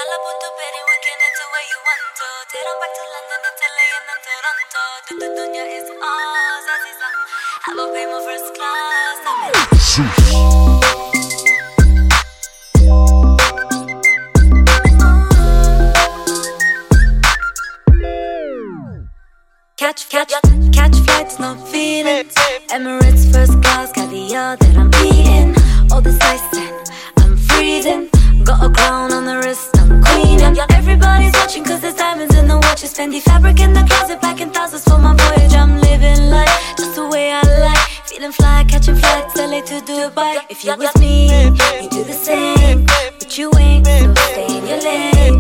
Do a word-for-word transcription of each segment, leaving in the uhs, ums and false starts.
Yalla puttu peri weekend it's where you want to. Take 'em back to London, Italy and then Toronto. The dunya is ours, Aziza. Have a pay my first class. Catch, catch, catch flights, no feelings. Emirates first class, caviar that I'm eating. All this ice and I'm freezing. Got a crown on the wrist, I'm queen. Everybody's watching cause there's diamonds in the watches. Fendi fabric in the closet, packing thousands for my voyage. I'm living life just the way I like. Feeling fly, catching flights, L A to Dubai. If you with me, you do the same. But you ain't, so stay in your lane.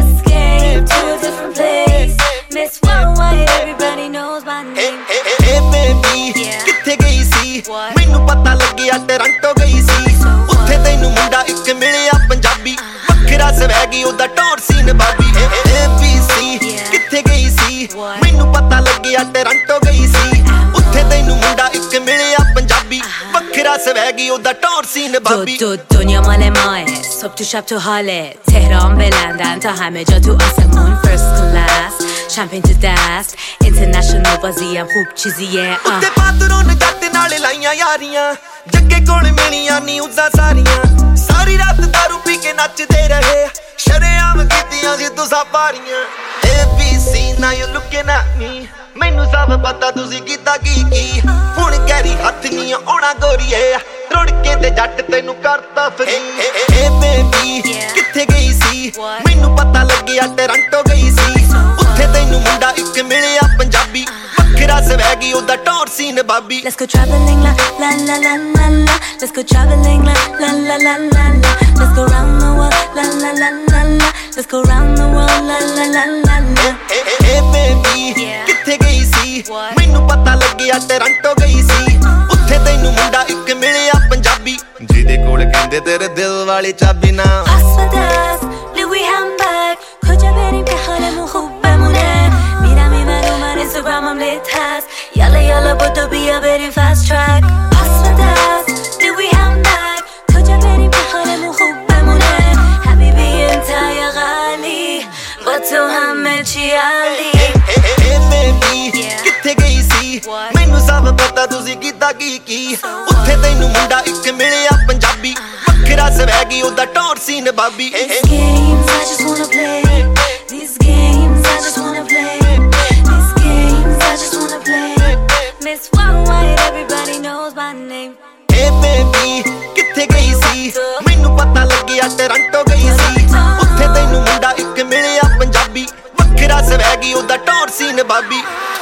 Escape to a different place. Miss Worldwide, everybody knows my name. Hey, hey, hey baby, किथे गई सी? मैनू पता लगिया Toronto गई सी. उत्थे तैनू मुंडा इक मिलिया पंजाबी. वखरा स्वैगी ओदा टौर सी नवाबी. A B C किथे गई सी? मैनू पता लगिया टोरंटो गई सी. उत्थे तैनू मुंडा इक मिलिया पंजाबी. वखरा स्वैगी ओदा टौर सी नवाबी. دو دنیا مال ماه صبح تو شب تو حاله تهران به لندن تا همه جا تو آسمون first class champagne to dust international بازی هم خوب چیزیه ਉੱਤੇ ਪਾਤਰੋਂ ਨੇ ਜੱਟ ਨਾਲ ਲਾਈਆਂ ਯਾਰੀਆਂ ਜੱਗੇ ਕੋਲ ਮਿਲੀਆਂ ਨਿਊਜ਼ਾਂ ਸਾਰੀਆਂ ਸਾਰੀ ਰਾਤ ਦਾਰੂ ਪੀ ਕੇ ਨੱਚਦੇ ਰਹੇ ਸ਼ਰੇਆਮ ਕੀਤੀਆਂ ਸੀ ਤੁਸਾਂ ਪਾਰੀਆਂ A B C now you looking at me ਮੈਨੂੰ ਸਭ ਪਤਾ ਤੁਸੀਂ ਕੀਤਾ ਕੀ ਕੀ ਹੁਣ ਗੈਰੀ ਹੱਥ ਨਹੀਂ ਆਉਣਾ ਗੋਰੀਏ ਰੁੜ ਕੇ ਤੇ ਜੱਟ ਤੈਨੂੰ ਕਰਤਾ ਫਰੀ ਏ ਬੇਬੀ ਕਿੱਥੇ ਗਈ ਸੀ ਮੈਨੂੰ ਪਤਾ ਲੱਗਿਆ ਟੋਰੰਟੋ ਗਈ ਸੀ ਉੱਥੇ ਤੈਨੂੰ ਮੁੰਡਾ ਇੱਕ ਮਿਲਿਆ ਪੰਜਾਬੀ ਵੱਖਰਾ ਸਵੈਗੀ ਉਹਦਾ ਟੌਰ ਸੀ ਨਵਾਬੀ Let's go traveling la la la la la la Let's go traveling la la la la la la Let's go round the world la la la la la Let's go round the world la la la la la Hey baby ਕਿੱਥੇ ਗਈ ਸੀ ਮੈਨੂੰ ਪਤਾ ਲੱਗਿਆ Toronto ਗਈ ਸੀ ਉੱਥੇ ਤੈਨੂੰ ਮੁੰਡਾ ਇੱਕ ਮਿਲਿਆ ਪੰਜਾਬੀ ਜਿਹਦੇ ਕੋਲ ਕਹਿੰਦੇ ਤੇਰੇ ਦਿਲ ਵਾਲੀ ਚਾਬੀ ਨਾ Asfadas, Louis handbag کجا بریم که حالمون خوب بمونه میرم این ور اون ور اینستاگرامم لیت هست یالا یالا بدو بیا بریم fast track Asfadas, Louis handbag کجا بریم که حالمون خوب بمونه حبیبی انت یا غالی با تو همه چی عالی Hey baby ਕਿੱਥੇ ਗਈ ਸੀ ਮੈਨੂੰ ਸਭ ਪਤਾ ਤੁਸੀਂ ਕੀਤਾ ਕੀ ਕੀ ਉੱਥੇ ਤੈਨੂੰ ਮੁੰਡਾ ਇੱਕ ਮਿਲਿਆ ਪੰਜਾਬੀ ਵੱਖਰਾ ਸਵੈਗੀ ਉਹਦਾ ਟੌਰ ਸੀ ਨਵਾਬੀ These games I just wanna play These games I just wanna play These games I just wanna play Miss Worldwide everybody knows my name Hey baby ਕਿੱਥੇ ਗਈ ਸੀ ਮੈਨੂੰ ਪਤਾ ਲੱਗਿਆ ਟੋਰੰਟੋ ਗਈ ਸੀ ਉੱਥੇ ਤੈਨੂੰ ਮੁੰਡਾ ਇੱਕ ਮਿਲਿਆ ਪੰਜਾਬੀ ਵੱਖਰਾ ਸਵੈਗੀ ਉਹਦਾ ਟੌਰ ਸੀ ਨਵਾਬੀ